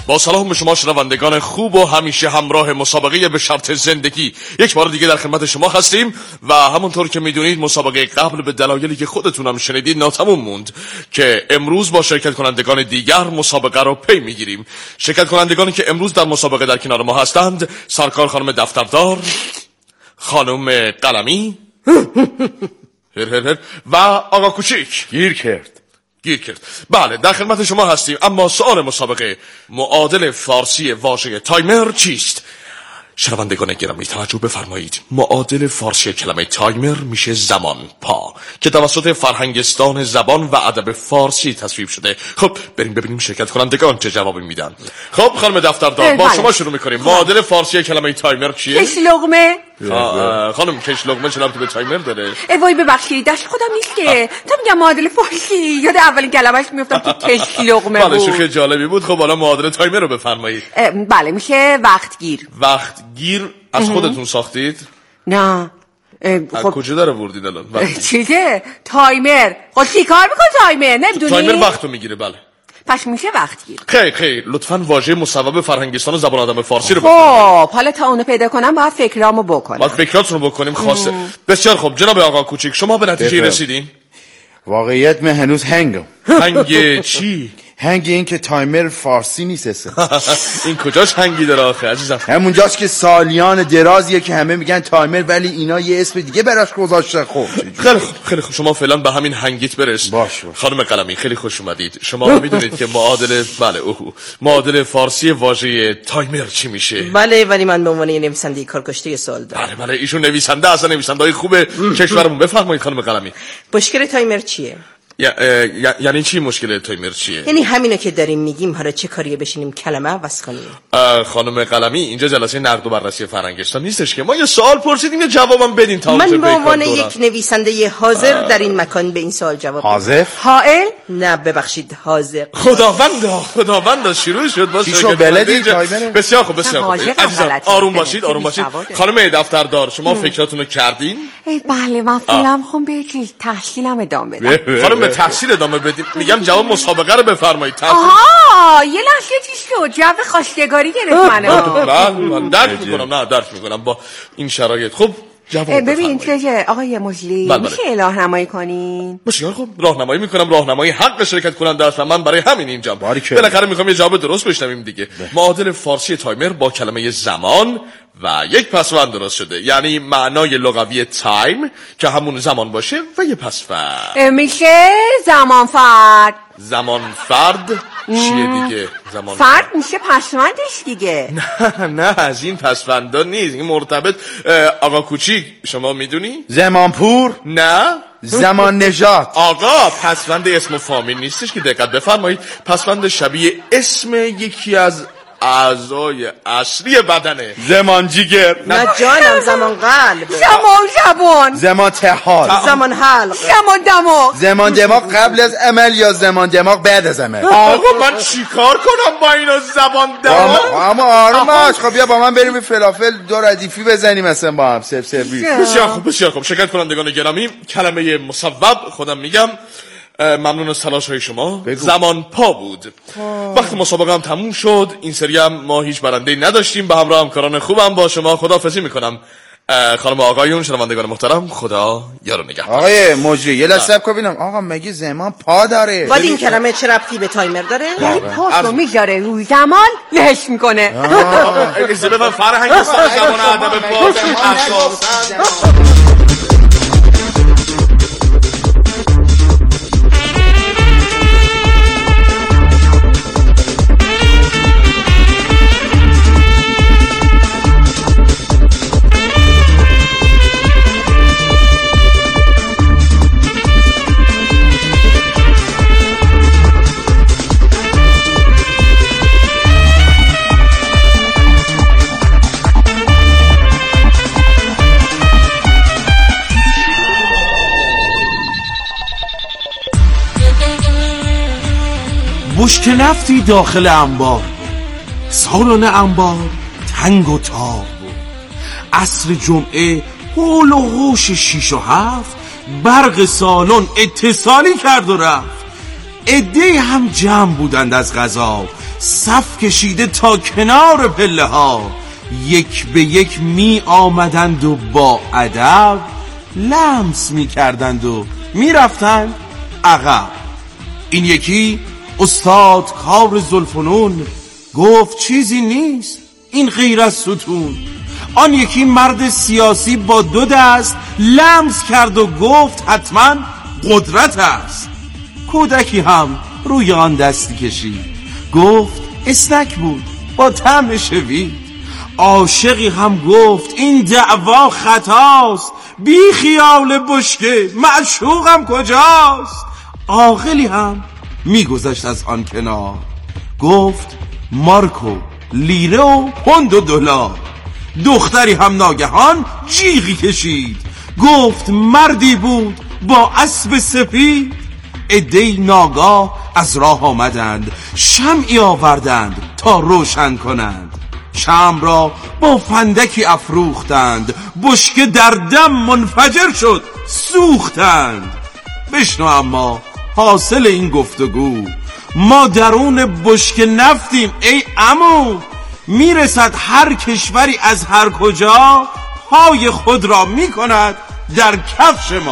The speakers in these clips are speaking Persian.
با سلام به شما شنوندگان خوب و همیشه همراه مسابقه به شرط زندگی، یک بار دیگه در خدمت شما هستیم و همونطور که میدونید مسابقه قبل به دلایلی که خودتون هم شنیدید ناتموم موند که امروز با شرکت کنندگان دیگر مسابقه رو پی میگیریم. شرکت کنندگانی که امروز در مسابقه در کنار ما هستند: سرکار خانم دفتردار، خانم قلمی و آقا کوچیک. گیر کرد. بله، در خدمت شما هستیم. اما سؤال مسابقه: معادل فارسی واژه تایمر چیست؟ شنوندگان گرامی توجه بفرمایید. معادل فارسی کلمه تایمر میشه زمان پا که توسط فرهنگستان زبان و ادب فارسی تصویب شده. خب بریم ببینیم شرکت کنندگان چه جوابی میدن. خب خانم دفتردار با شما شروع میکنیم. معادل فارسی کلمه تایمر چیه؟ کش لقمه. خانم کش لقمه چه ربطی به تایمر داره؟ وای ببخشید دست خودم نیست که تا میگم معادل فارسی یاد اولین کلمه‌اش میافتم که کش لقمه بود. بله شوخی جالبی بود. خب حالا معادل تایمر رو بفرمایید. بله میشه وقتگیر. وقتگیر از خودتون ساختید؟ نه. خب کجا داره بردید الان؟ چیزه تایمر. خب چی کار میکنه تایمر؟ نمیدونی؟ تایمر وقتو میگیره. بله پس میشه وقتگیر. خیر لطفاً واژه مصوب فرهنگستان و زبان آدم فارسی رو خب حالا تا اونو پیدا کنم باید فکرامو بکنم. باید فکراتون رو بکنیم. خاصه بسیار خوب. جناب آقا کوچیک شما به نتیجه رسیدین؟ واقعیت من هنوز هنگم. هنگ چی؟ هنگ این که تایمر فارسی نیست. این کجاش هنگی داره آخه عزیزم؟ همونجاست که سالیان درازیه که همه میگن تایمر ولی اینا یه اسم دیگه براش گذاشتن. خب خیلی خوب شما فعلا به همین هنگیت برس. باش. خانم قلمی خیلی خوش اومدید. شما میدونید که معادل فارسی واژه تایمر چی میشه؟ بله ولی من به عنوان نویسنده کارکشته سوال دارم. بله ایشون نویسنده، اصلا نویسنده‌های خوب کشورمون. بفرمایید خانم قلمی. مشکل تایمر چیه؟ یعنی چی مشکل تایمر چیه؟ یعنی همینو که داریم میگیم. حالا چه کاریه بشینیم کلمه عوض کنیم؟ خانم قلمی اینجا جلسه نقد و بررسی فرهنگستان نیستش که ما یه سوال پرسیدیم یه جوابم بدین. من به عنوان یک نویسنده حاضر در این مکان به این سوال جواب حاضر؟ حائل؟ نه ببخشید حاضر. خداوندا شروع شد باز. بسیار خوب. عزیزم آروم باشید. خانم دفتردار شما فکراتونو کردین؟ بله من فعلا خوام به تحصیلم ادامه بدم. خانم به تحصیل ادامه بدید؟ میگم جواب مسابقه رو بفرمایید. یه لحظه چی شد؟ جو خواستگاری گرفت منو. من درک میکنم با این شرایط. خب ببین چه آقای مجلی میشه راهنمایی کنین؟ بسیار خوب راهنمایی میکنم. راهنمایی حق شرکت کننده است. من برای همین اینجام. بالاخره میخوام یه جواب درست بشنویم دیگه. معادل فارسی تایمر با کلمه زمان و یک پسوند درست شده، یعنی معنای لغوی تایم که همون زمان باشه و یه پسوند میشه زمان فرد. چیه دیگه؟ زمان فرد میشه پسوندش دیگه. نه از این پسوندا نیست، این مرتبط. آقا کوچیک شما میدونی؟ زمانپور؟ نه زمان نژاد. آقا پسوند اسم و فامیل نیستش که دقت بفرمایید. پسوند شبیه اسم یکی از اعضای اصلی بدنه. زمان جیگر. نه جانم زمان قلب. زمان زمان تحال. زمان حلق. زمان دماغ قبل از عمل یا زمان دماغ بعد از عمل؟ آقا من چیکار کنم با اینا زمان دماغ؟ اما آروم باش. خب بیا با من بریم فلافل دو ردیفی بزنیم مثلا با هم سرویس. بسیار خوب. شرکت کنندگان گرامی کلمه مصوب خودم میگم. ممنون از تلاش های شما. زمان پا بود. وقتی مسابقه هم تموم شد این سری هم ما هیچ برنده نداشتیم. به همراه همکاران خوبم با شما خداحافظی میکنم. خانم آقایون شنوندگان محترم خدا یارو نگهدار. آقای مجری یه لحظه صبر ببینم. آقا مگه زمان پا داره؟ ولی این کلمه چه ربطی به تایمر داره؟ یعنی پاسو میذاره روی زمان لهش میکنه. اجازه بدن فرهنگستان زمان ادب فارسی اساساً. بشک نفتی داخل انبار، سالن انبار تنگ و تار بود. عصر جمعه حول و حوش 6 و 7 برق سالن اتصالی کرد و رفت. عده‌ای هم جمع بودند از غذا صف کشیده تا کنار پله ها، یک به یک می آمدند و با ادب لمس می کردند و می رفتند عقب. این یکی استاد کار ذوالفنون گفت چیزی نیست این غیر از ستون. آن یکی مرد سیاسی با 2 دست لمس کرد و گفت حتما قدرت است. کودکی هم روی آن دستی کشید، گفت اسنک بود با طعم شوید. عاشقی هم گفت این دعوا خطاست، بی خیال بشکه معشوقم کجاست. عاقلی هم میگذشت از آن کنار، گفت مارکو لیره و پوند و دلار. دختری هم ناگهان جیغی کشید، گفت مردی بود با اسب سپید. عده‌ای ناگاه از راه آمدند، شمعی آوردند تا روشن کنند. شمع را با فندکی افروختند، بشکه در دم منفجر شد سوختند. بشنو اما حاصل این گفتگو، ما درون بشکه نفتیم ای عمو. میرسد هر کشوری از هر کجا، پای خود را میکند در کفش ما.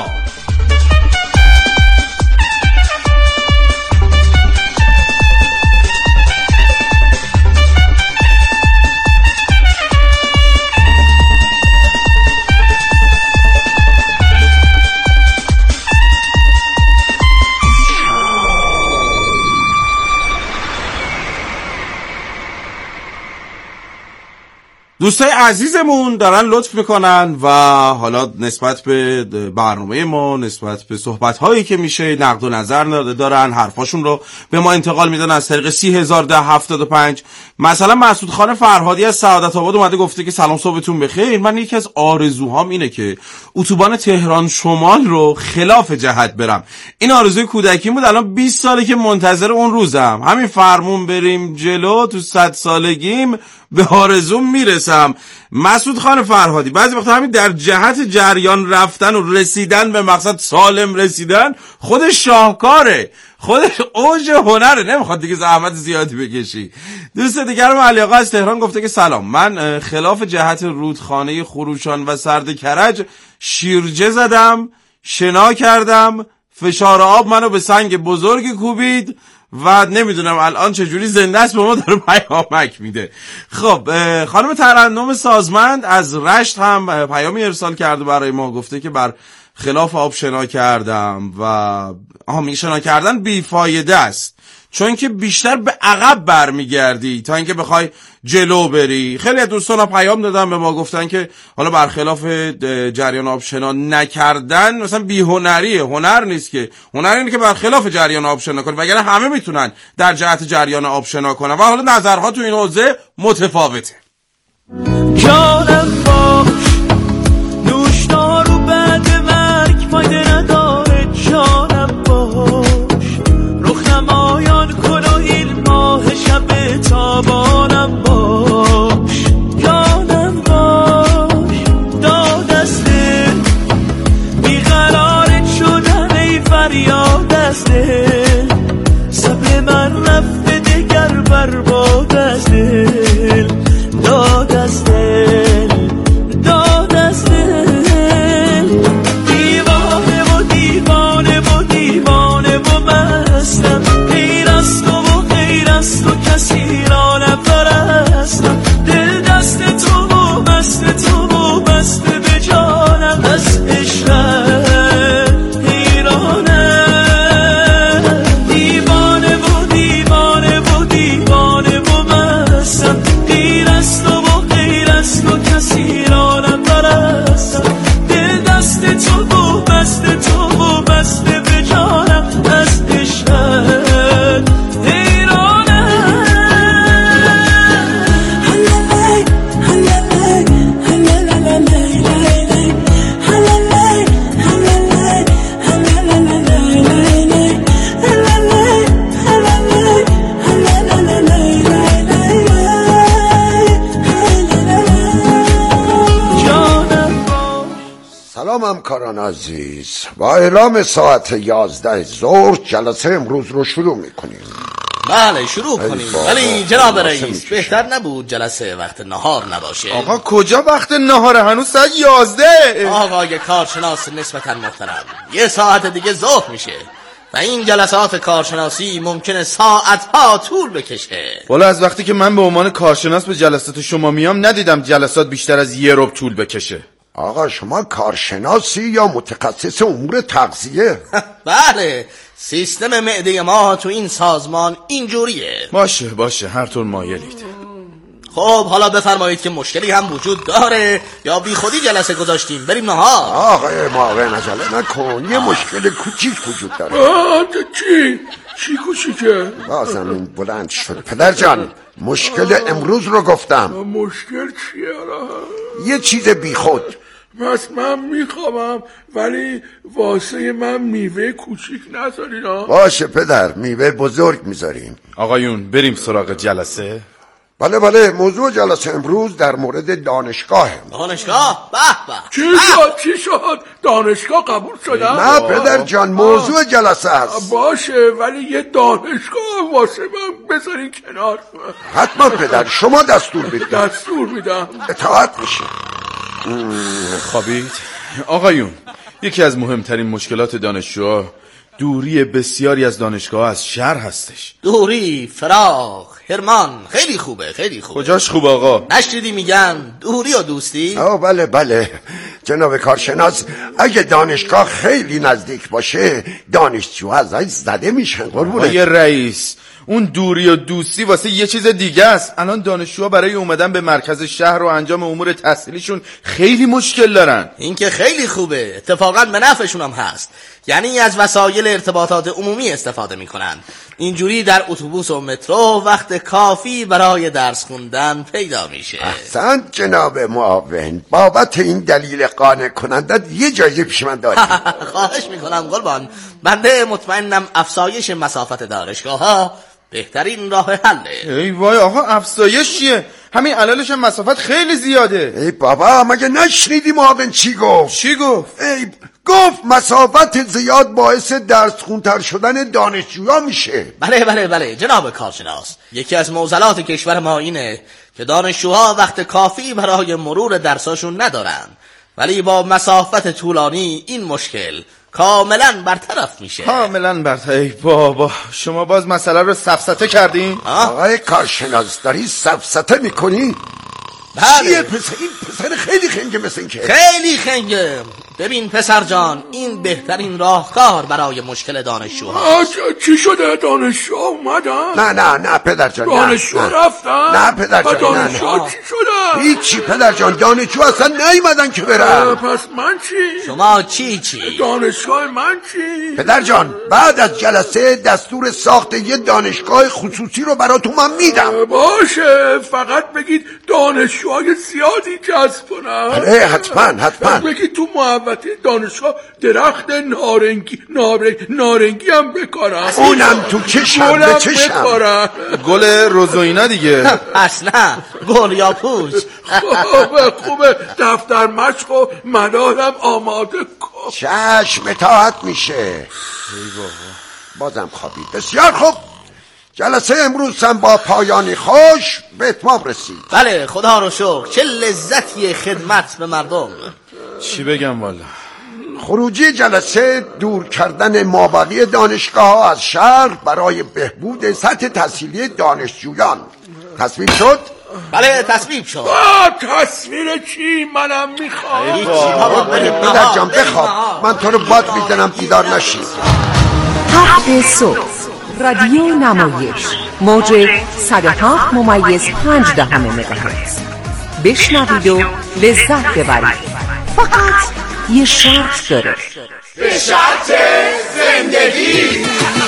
دوستای عزیزمون دارن لطف میکنن و حالا نسبت به برنامه ما، نسبت به صحبت‌هایی که میشه نقد و نظر دارن، حرفاشون رو به ما انتقال میدن از طریق 301075. مثلا مسعود خان فرهادی از سعادت آباد اومده گفته که سلام صبحتون بخیر، من یکی از آرزوهام اینه که اتوبان تهران شمال رو خلاف جهت برم. این آرزوی کودکیم بود، الان 20 ساله که منتظر اون روزم. همین فرمون بریم جلو تو 100 سالگیم به آرزوم میرسم. مسعود خان فرهادی بعضی وقتا همین در جهت جریان رفتن و رسیدن به مقصد سالم رسیدن خودش شاهکاره، خودش اوج هنره، نمیخواد دیگه زحمت زیادی بکشی. دوست دیگرم علی آقا از تهران گفته که سلام، من خلاف جهت رودخانه خروشان و سرد کرج شیرجه زدم، شنا کردم، فشار آب منو به سنگ بزرگی کوبید و نمیدونم الان چجوری زنده است به ما داره پیامک میده. خب خانم ترنم سازمند از رشت هم پیامی ارسال کرده برای ما، گفته که بر خلاف آب شنا کردم و می شنا کردن بیفایده است، چون که بیشتر به عقب برمیگردی تا اینکه بخوای جلو بری. خیلی از دوستان پیام دادن به ما، گفتن که حالا برخلاف جریان آب شنا نکردن مثلا بی‌هنریه، هنر نیست که، هنر اینه که برخلاف جریان آب شنا کنی، وگرنه همه میتونن در جهت جریان آب شنا کنن و حالا نظرها تو این حوزه متفاوته. جانم باش نوشدارو بعد مرگ فایده نداره، جانم باش رخ نمایان کن و این ماه شب تابانم باش. جانم باش داد از دل بیقرارت شدم ای فریاد از دل، صبر من رفته دگر برباد از دل، داد از دل، داد از دل. دیوانه و دیوانه و دیوانه و مستم، غیر از تو و غیر از تو کسی را نپرستم، دل دست تو و بست تو و بسته به جانم، از عشقت حیرانم. دیوانه و دیوانه و دیوانه و مستم، غیر از تو و غیر از تو کسی را نپرستم، دل دست تو و بست تو و بسته به جانم، از عشقت حیرانم. سلام همکاران عزیز، با اعلام ساعت 11 ظهر جلسه امروز رو شروع میکنیم. بله شروع کنیم. ولی جناب رئیس بهتر نبود جلسه وقت نهار نباشه؟ آقا کجا وقت نهاره؟ هنوز ساعت 11. آقای کارشناس نسبتاً محترم، 1 ساعت دیگه ظهر میشه و این جلسات کارشناسی ممکنه ساعتها طول بکشه. والا از وقتی که من به عنوان کارشناس به جلسات شما میام ندیدم جلسات بیشتر از 1 ربع طول بکشه. آقا شما کارشناسی یا متخصص امور تغذیه؟ بله، سیستم معده ما تو این سازمان اینجوریه. باشه هر طور مایلید. خب حالا بفرمایید که مشکلی هم وجود داره یا بی خودی جلسه گذاشتیم بریم نهار؟ آقای معاون عجله نکن، یه مشکل کوچیک وجود داره. چی کوچیکه؟ بازم این بلند شد. پدر جان مشکل امروز رو گفتم. مشکل چیه؟ یه چیز بی خود. بس من میخوام ولی واسه من میوه کوچیک نذارین. باشه پدر، میوه بزرگ میذاریم. آقایون بریم سراغ جلسه. بله موضوع جلسه امروز در مورد دانشگاهه. دانشگاه؟ به چی شد؟ دانشگاه قبول شدن؟ نه پدر جان موضوع جلسه است. باشه ولی یه دانشگاه واسه من بذارین کنار. حتما پدر، شما دستور بدید. دستور میدم. اطاعت میشه. خوابید؟ آقایون یکی از مهمترین مشکلات دانشجوها دوری بسیاری از دانشگاه از شهر هستش. دوری، فراق، هرمان، خیلی خوبه. کجاش خوب آقا؟ نشنیدی میگن دوری و دوستی؟ بله جناب کارشناس، اگه دانشگاه خیلی نزدیک باشه دانشجو ازش زده میشن. آقای رئیس اون دوری و دوستی واسه یه چیز دیگه است. الان دانشجوها برای اومدن به مرکز شهر و انجام امور تحصیلیشون خیلی مشکل دارن. این که خیلی خوبه، اتفاقا به نفعشون هم هست. یعنی از وسایل ارتباطات عمومی استفاده میکنن. اینجوری در اتوبوس و مترو وقت کافی برای درس خوندن پیدا میشه. احسنت جناب معاون، بابت این دلیل قانع کننده یه جایزه پیش من دارید. خواهش میکنم قربان. بنده مطمئنم افزایش مسافت دانشگاه ها بهترین راه حله. ای وای آقا افزایش چیه؟ همین علالش هم مسافت خیلی زیاده. ای بابا مگه نشنیدی معاون چی گفت؟ گفت مسافت زیاد باعث درس خونتر شدن دانشجوها میشه. بله جناب کارشناس، یکی از معضلات کشور ما اینه که دانشجوها وقت کافی برای مرور درساشون ندارن، ولی با مسافت طولانی این مشکل کاملا برطرف میشه. ای بابا شما باز مسئله رو سفسطه کردین؟ آقای کارشناس داری سفسطه میکنی؟ بله. چیه این پسر خیلی خنگه مثل این که؟ خیلی خنگه. ببین پسر جان، این بهترین راهکار برای مشکل دانشجوها. چی شده؟ دانشجو اومدن؟ نه پدر جان، دانشجو رفتن؟ نه پدر جان، دانشجو چی شده؟ هیچی پدر جان، دانشجو اصلا نیومدن که برن. پس من چی؟ شما چی؟ دانشگاه من چی؟ پدر جان بعد از جلسه دستور ساخت یه دانشگاه خصوصی رو براتون من میدم. باشه فقط بگید دانشجوهای زیادی جذب کنن. حتما بگید تو محوطه دانشگاه درخت نارنگی هم بکارن. اونم تو چشم بکارن. گل روزوینا دیگه. اصلا گل یا پوچ. خوبه دفتر مشق و مدارم آماده کن. چشم اطاعت میشه. بازم خوابید. بسیار خوب، جلسه امروز هم با پایانی خوش به اتمام رسید. بله خدا رو شکر. چه لذتی خدمت به مردم. چی بگم والا. خروجی جلسه دور کردن مابقی دانشگاه ها از شهر برای بهبود سطح تحصیلی دانشجویان. تصویب شد؟ بله تصویب شد. تصویر چی؟ منم میخوام. پدر جان بخواب، من تو رو باد میدنم بیدار نشی. هفت صبح رادیو نمایش موج 107.5 مگاهرتز. بشنوید و لذت ببرید. فقط یه شرط داره. به شرط زندگی.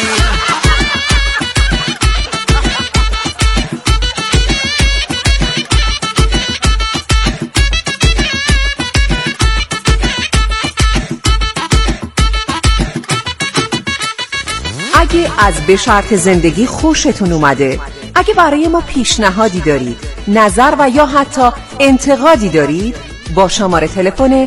اگه از به شرط زندگی خوشتون اومده، اگه برای ما پیشنهادی دارید، نظر و یا حتی انتقادی دارید، با شماره تلفن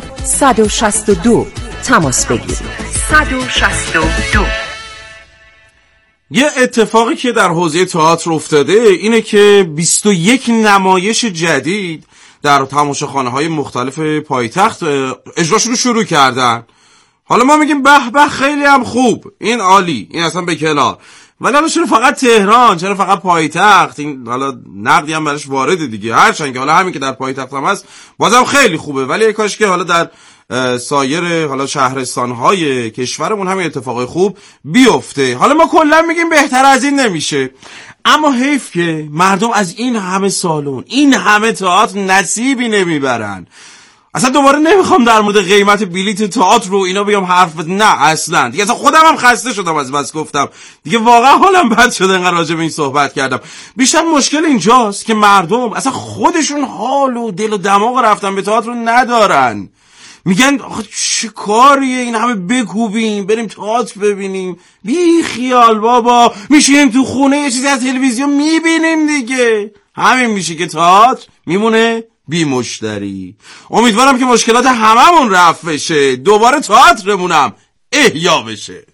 162 تماس بگیرید. 162. یه اتفاقی که در حوزه تئاتر افتاده اینه که 21 نمایش جدید در تماشاخانه‌های مختلف پایتخت اجراشون رو شروع کردن. حالا ما میگیم به به خیلی هم خوب، این عالی، این اصلا به کنار. ولی حالا چرا فقط تهران، چرا فقط پایتخت؟ این حالا نقدی هم برش وارده دیگه، هرچند که حالا همین که در پایتخت هم هست بازم خیلی خوبه، ولی کاش که حالا در سایر حالا شهرستان‌های کشورمون همین اتفاقای خوب بیفته. حالا ما کلا میگیم بهتر از این نمیشه، اما حیف که مردم از این همه سالن، این همه تئاتر نصیبی نمیبرن. اصلا دوباره نمیخوام در مورد قیمت بلیت تئاتر رو اینا بیام حرف بزنم، نه اصلا دیگه، اصلا خودم هم خسته شدم از بس گفتم دیگه، واقعا حالم بد شده انقدر راجع به این صحبت کردم. بیشتر مشکل اینجاست که مردم اصلا خودشون حال و دل و دماغ رفتن به تئاتر رو ندارن. میگن آخه چه کاریه این همه بکوبیم بریم تئاتر ببینیم؟ بی خیال بابا، میشینیم تو خونه یه چیزی از تلویزیون میبینیم دیگه. همین میشه که تئاتر میمونه بی مشتری. امیدوارم که مشکلات هممون رفع بشه، دوباره تئاترمونم احیا بشه.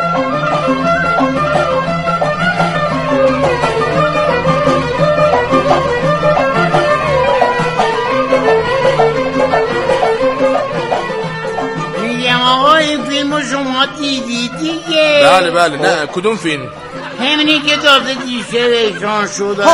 شما دیدی دیگه؟ بله نه کدوم فیلم؟ همینی که تازه دیشب اکران شد.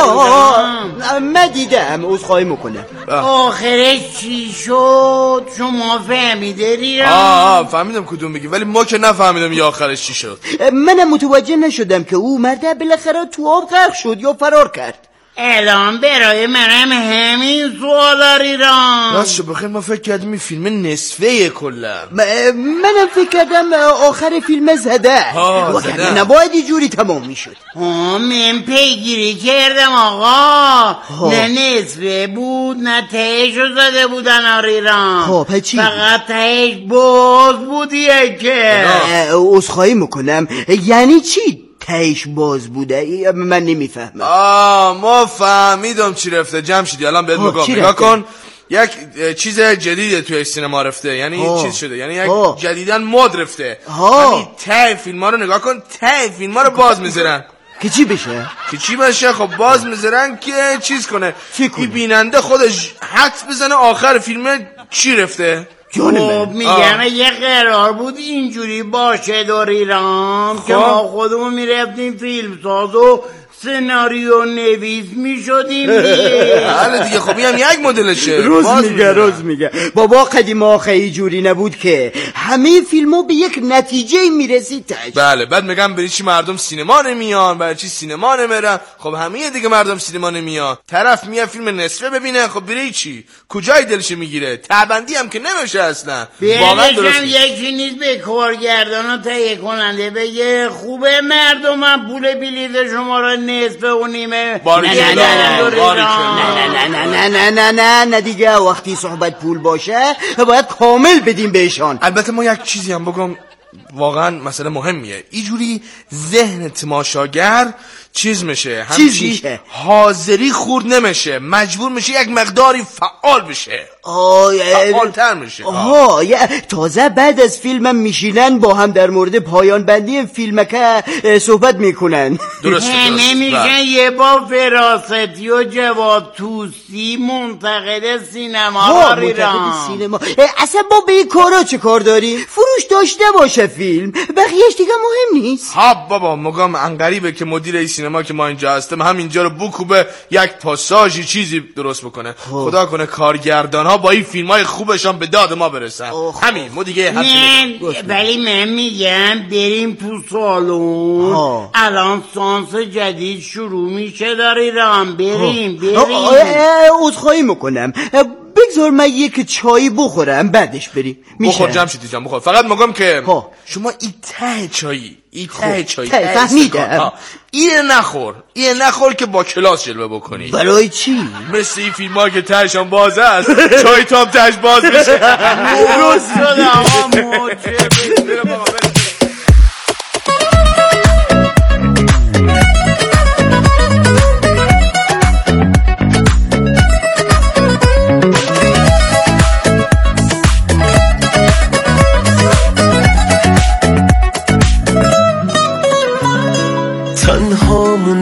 من دیدم، عذرخواهی میکنم. آخرش چی شد؟ شما فهمیده ریران؟ فهمیدم کدوم میگی، ولی ما که نفهمیدم یا آخرش چی شد. منم متوجه نشدم که او مرده بالاخره تو آب غرق شد یا فرار کرد. الان برای منم همین سوالا ریران. راست بخیر ما فکر کردیم این فیلم نصفه کلا. منم فکر کردم آخر فیلم زده وگرنه نباید اینجوری تمام میشد. من پیگیری کردم آقا، نه نصفه بود نه تهشو زده بودن ریران. فقط تهش باز بود یکه. عذرخواهی میکنم، یعنی چی تهش باز بوده؟ من نمیفهمم. ما فهمیدم چی رفته جمشیدی، الان بهت میگم. نگاه کن، یک چیز جدیده توی سینما رفته، یعنی چیز شده، یعنی یک جدیدن مد رفته. همین ته فیلم ها رو نگاه کن، ته فیلم ها رو باز میذارن که چی بشه؟ خب باز میذارن که چیز کنه، این بیننده خودش حدس بزنه آخر فیلم چی رفته. خب میگم یه قرار بود اینجوری باشه دوریرام که ما خودمون میرفتیم فیلم ساز و سناریو نویس میشدیم دیگه. حالا دیگه خب هم یک مدلشه. روز میگه بابا قدیم آخه جوری نبود که همه فیلمو به یک نتیجه میرسید. بله بعد میگم برای چی مردم سینما نمیان، برای چی سینما نمیرن؟ خب همه دیگه مردم سینما نمیان، طرف میاد فیلم نصفه ببینه، خب برای چی؟ کجای دلش میگیره؟ تعبندی هم که نمیشه اصلا. واقعا درست یکی نیست به کارگردان و تهیه کننده بگه خوبه مردم هم پول بلیط شما رو نصفه و نیمه. نه دیگه، وقتی صحبت پول باشه باید کامل بدیم بهشان. البته ما یک چیزی هم بگم واقعا مسئله مهمیه، اینجوری ذهن تماشاگر چیز میشه، همچی حاضری خورد نمیشه، مجبور میشه یک مقداری فعال بشه، فعالتر میشه. تازه بعد از فیلم میشینن با هم در مورد پایان بندی فیلم که صحبت میکنن. درسته. نمیشه یه با فراستی و جواد توسی منتقد سینما سینما. اصلا با به این کارا چه کار داریم؟ فروش داشته باشه فیلم، بقیهش دیگه مهم نیست. بابا مگم انقریبه که مدیر سینما که ما اینجا هستم همینجا رو بکوبه یک پاساژی چیزی درست بکنه. خدا کنه کارگردان ها با این فیلم های خوبشان به داد ما برسن. همین ما دیگه ولی من میگم بریم تو سالن، الان سانس جدید شروع میشه داریران، بریم عذرخواهی میکنم، بگذار من یک چایی بخورم بعدش بریم. بخور جمشیدی جان بخور. فقط میگم که شما این ته چایی فهمیدم، این نخور که با کلاس جلوه بکنی. برای چی؟ مثل این فیلم ها که تهشان باز است چای تام تهش باز میشه. درست شده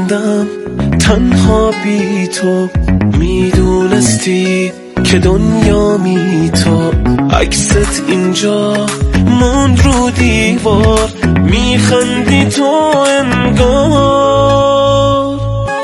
میموندم تنها بی تو، میدونستی که دنیا می تو، عکست اینجا موند رو دیوار، میخندی تو انگار.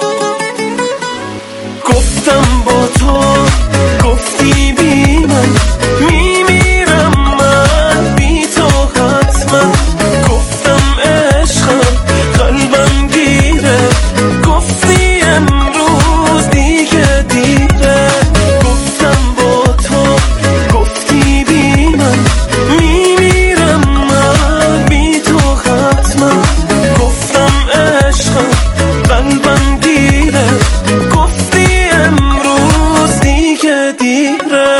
گفتم با تو، گفتی بی من میمیرم، من بی تو حتما. گفتم عشقم قلبم گیره، گفتی امروز دیگه دیره. گفتم با تو، گفتی بی من میمیرم، من بی تو حتما. گفتم عشقم قلبم گیره، گفتی امروز دیگه دیره.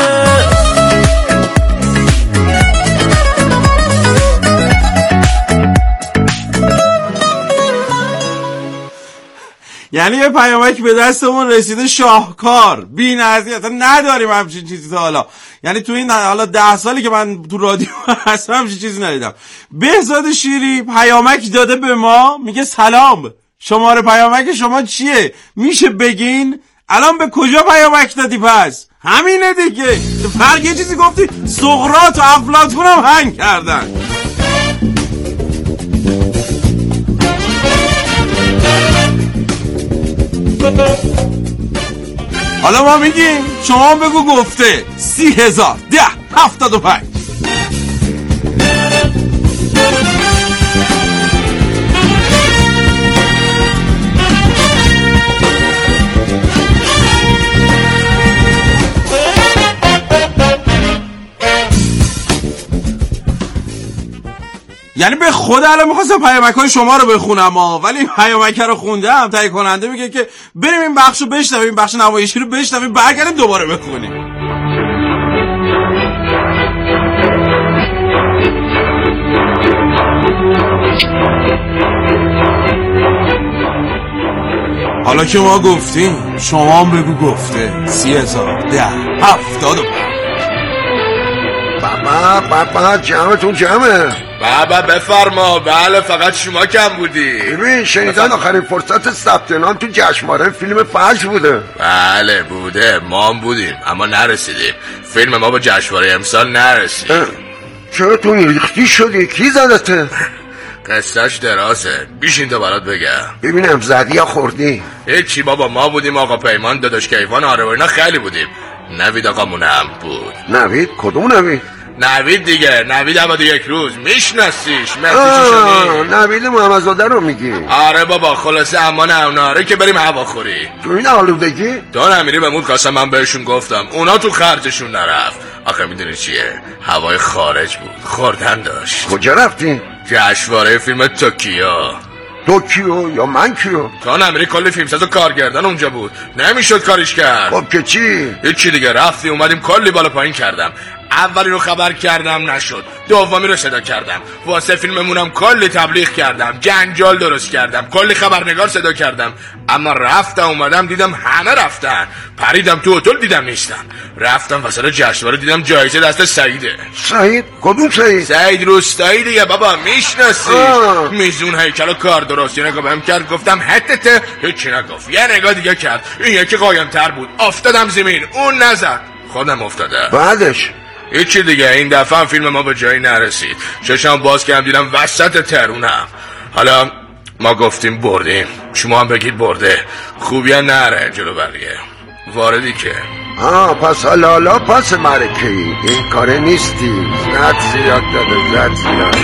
یعنی یه پیامک به دستمون رسیده شاهکار، بی نظیر، اصلا نداریم همچین چیزی تا حالا. یعنی تو این حالا 10 سالی که من تو رادیو هستم همچین چیزی ندیدم. بهزاد شیری پیامک داده به ما، میگه سلام، شماره پیامک شما چیه؟ میشه بگین؟ الان به کجا پیامک دادی پس؟ همینه دیگه. فرق یه چیزی گفتی سقراط و افلاطون هم هنگ کردن. حالا ما میگیم شما بگو گفته. 30,010,75. یعنی به خدا الان میخواستم پیامک‌های شما رو بخونم ولی پیامک رو خوندم. تهیه کننده میگه که بریم این بخشو بشنویم، این بخش نمایشی رو بشنویم، برگردیم دوباره بخونیم. حالا که ما گفتیم شما هم بگو گفته. 30,010,75. بابا جمعتون جمعه. بابا بفرما. بله فقط شما کم بودی. ببین شنیدن آخرین فرصت ثبت نام تو جشنواره فیلم فجر بوده. بله بوده، ما هم بودیم اما نرسیدیم. فیلم ما با جشنواره امسال نرسید. چرا تو ریختی شدی؟ کی زدته؟ قصهش درازه، بیشین تا برات بگم. ببینم زدی یا خوردی؟ هیچی بابا، ما بودیم، آقا پیمان، داداش کیوان، آره و اینا خیلی بودیم. نوید آقامونم بود. نوید؟ کدوم نوید؟ نوید دیگه، نوید عباد یک روز، میشناسیش؟ نوید محمدزاده رو میگی؟ آره بابا، خلاصه اما نه که بریم هواخوری. تو این آلودگی؟ دان امیری بمون کاسم، من بهشون گفتم اونا تو خرجشون نرفت. آخه میدونی چیه؟ هوای خارج بود، خوردن داشت. کجا رفتی؟ جشنواره فیلم توکیو یا من کیو؟ دان امیری کلی فیلمساز و کارگردان اونجا بود، نمیشد کاریش کرد. خب که چی؟ هیچی دیگه، رفتی اومدیم کلی بالا پایین کردم. اولی رو خبر کردم نشد، دومی رو صدا کردم، واسه فیلممونم کلی تبلیغ کردم، جنجال درست کردم، کلی خبرنگار صدا کردم، اما رفتم اومدم دیدم همه رفتن. پریدم تو هتل دیدم نیستن. رفتم وسط جشنواره دیدم جایزه دست سعیده. سعید؟ کدوم سعید؟ سعید روستایی دیگه بابا، میشناسیش؟ میزون هیکل و کار درست. یه نگاه بهم کرد، گفتم حتته، هیچی نگفت. یه نگاه دیگه کرد، این یکی قایم تر بود. افتادم زمین، اون نزد، خودم افتادم. بعدش هیچی دیگه. این دفعه هم فیلم ما به جایی نرسید. چشم باز کردم دیدم وسط ترونم. حالا ما گفتیم بردیم، شما هم بگید برده. خوبی هم نره جلو بقیه، واردی که پس حالا پس مرکه این کاره نیستی. زد زیاد داده، زد زیاد.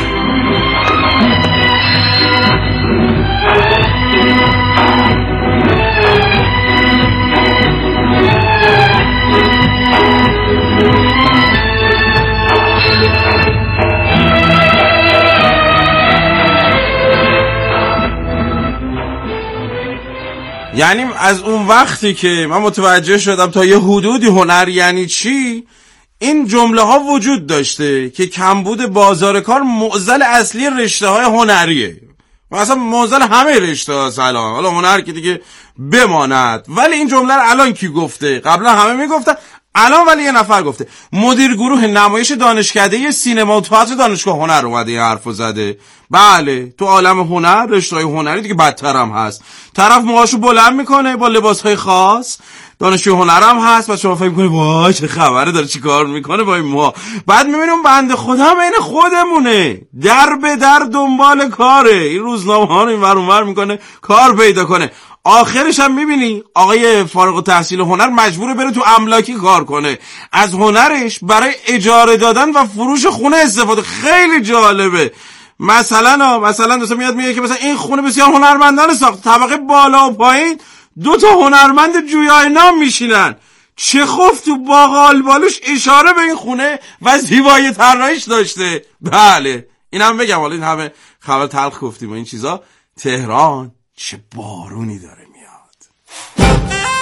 یعنی از اون وقتی که من متوجه شدم تا یه حدودی هنر یعنی چی، این جمله ها وجود داشته که کمبود بازار کار معضل اصلی رشته های هنریه. مثلا معضل همه رشته ها سلام، حالا هنر که دیگه بماند. ولی این جمله رو الان کی گفته؟ قبلا همه میگفتن، الان ولی یه نفر گفته مدیر گروه نمایش دانشکده سینما و تئاتر دانشگاه هنر اومده این حرفو زده. بله تو عالم هنر رشته‌های هنری دیگه بدتر هم هست. طرف موهاشو بلند میکنه با لباسهای خاص، دانشجوی هنرم هست و شما فکر میکنی وای چه خبره، داره چیکار میکنه با این موها. بعد میبینیم بنده خدا هم این خودمونه، در به در دنبال کاره، این روزنامه ها رو این ور اون ور میکنه کار پیدا کنه. آخرش هم میبینی آقای فارغ التحصیل هنر مجبوره بره تو املاکی کار کنه، از هنرش برای اجاره دادن و فروش خونه استفاده. خیلی جالبه. مثلا دوست میاد میگه که مثلا این خونه بسیار هنرمندانه ساخت، طبقه بالا و پایین 2 هنرمند جویای نام میشینن. چخوف تو باقال بالوش اشاره به این خونه و زیبایی طراحیش داشته. بله اینم بگم، حالا این همه خبر تلخ گفتیم و این چیزا، تهران چه بارونی داره میاد.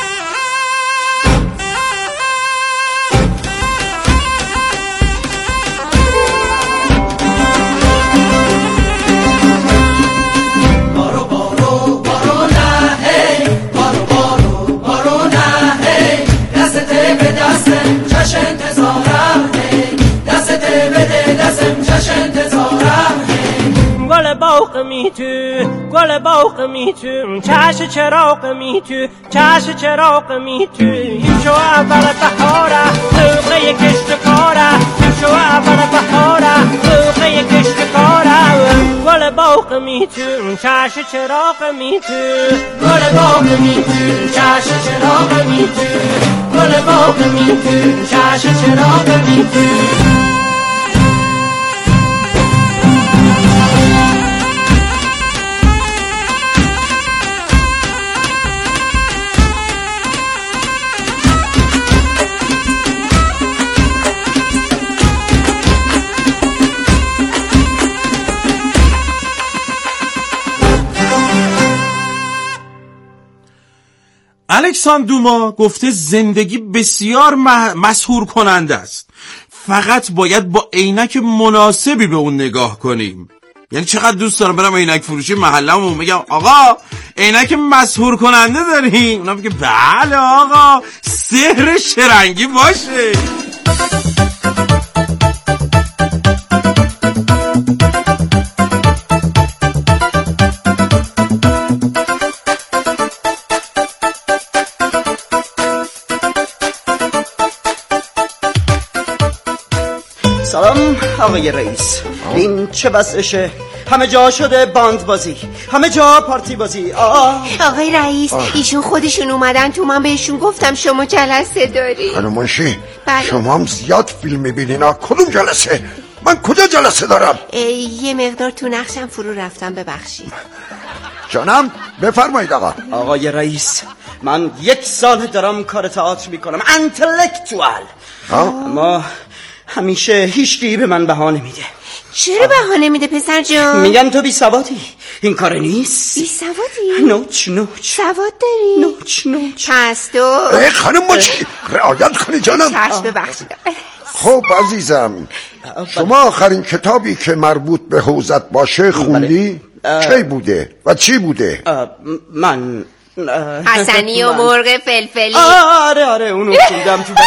گل باغ می تو چش چراغ می تو چش چراغ می تو این شو اول بهاره موقع کشت کاره این شو اول بهاره موقع کشت کاره گل باغ می تو چش چراغ می تو گل باغ می تو چش چراغ می تو گل باغ می تو چش چراغ می تو. الکساندر دوما گفته زندگی بسیار مسحور کننده است، فقط باید با عینک مناسبی به اون نگاه کنیم. یعنی چقدر دوست دارم برم عینک فروشی محله‌مون میگم آقا عینک مسحور کننده داریم، اونا میگه بله آقا سحر شرنگی باشه. سلام آقای رئیس، این چه وضعشه؟ همه جا شده باند بازی، همه جا پارتی بازی. آقای رئیس ایشون خودشون اومدن تو، من بهشون گفتم شما جلسه داری. خانم منشی شما هم زیاد فیلم میبینین. کدوم جلسه؟ من کجا جلسه دارم؟ یه مقدار تو نقشم فرو رفتم، ببخشید. جانم بفرمایید آقا. آقای رئیس من 1 سال دارم کار تئاتر میکنم، انتلکتوال، اما همیشه هیچکی به من بهانه میده. چرا بهانه میده پسر جان؟ میگن تو بی سوادی، این کار نیست. بی سوادی؟ نوچ سواد داری؟ نوچ پس تو خانم ماچی رعایت کنی جانم. چشم ببخشید. خب عزیزم شما آخرین کتابی که مربوط به حوزت باشه خوندی؟ چی بوده و چی بوده؟ من حسنی و مرغ فلفلی. آره اونو خوندم تو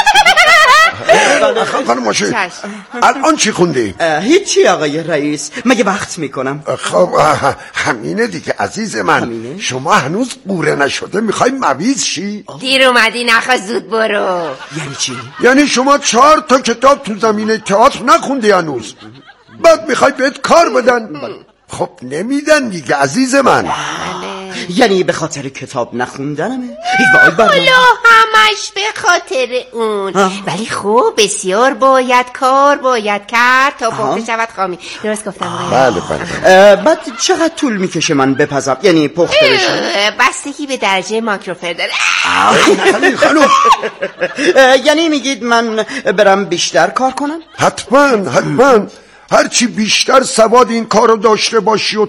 خانم ماشی الان چی خوندی؟ هیچی آقای رئیس، مگه وقت میکنم. خب همینه دیگه عزیز من. شما هنوز قوره نشده میخوای مویز شی؟ دیر اومدی نخوا زود برو. یعنی چی؟ یعنی شما 4 کتاب تو زمینه تئاتر نخوندی هنوز، بعد میخوای بهت کار بدن؟ خب نمیدن دیگه عزیز من. یعنی به خاطر کتاب نخوندنمه؟ حالا همش به خاطر اون. ولی خب بسیار باید کرد تا پخته شود خامی. درست گفتم؟ بله. بعد چقدر طول میکشه من بپزم، یعنی پخته بشه؟ بستگی به درجه ماکروفر داره. خانم یعنی میگید من برم بیشتر کار کنم؟ حتما هرچی بیشتر سواد این کارو داشته باشی و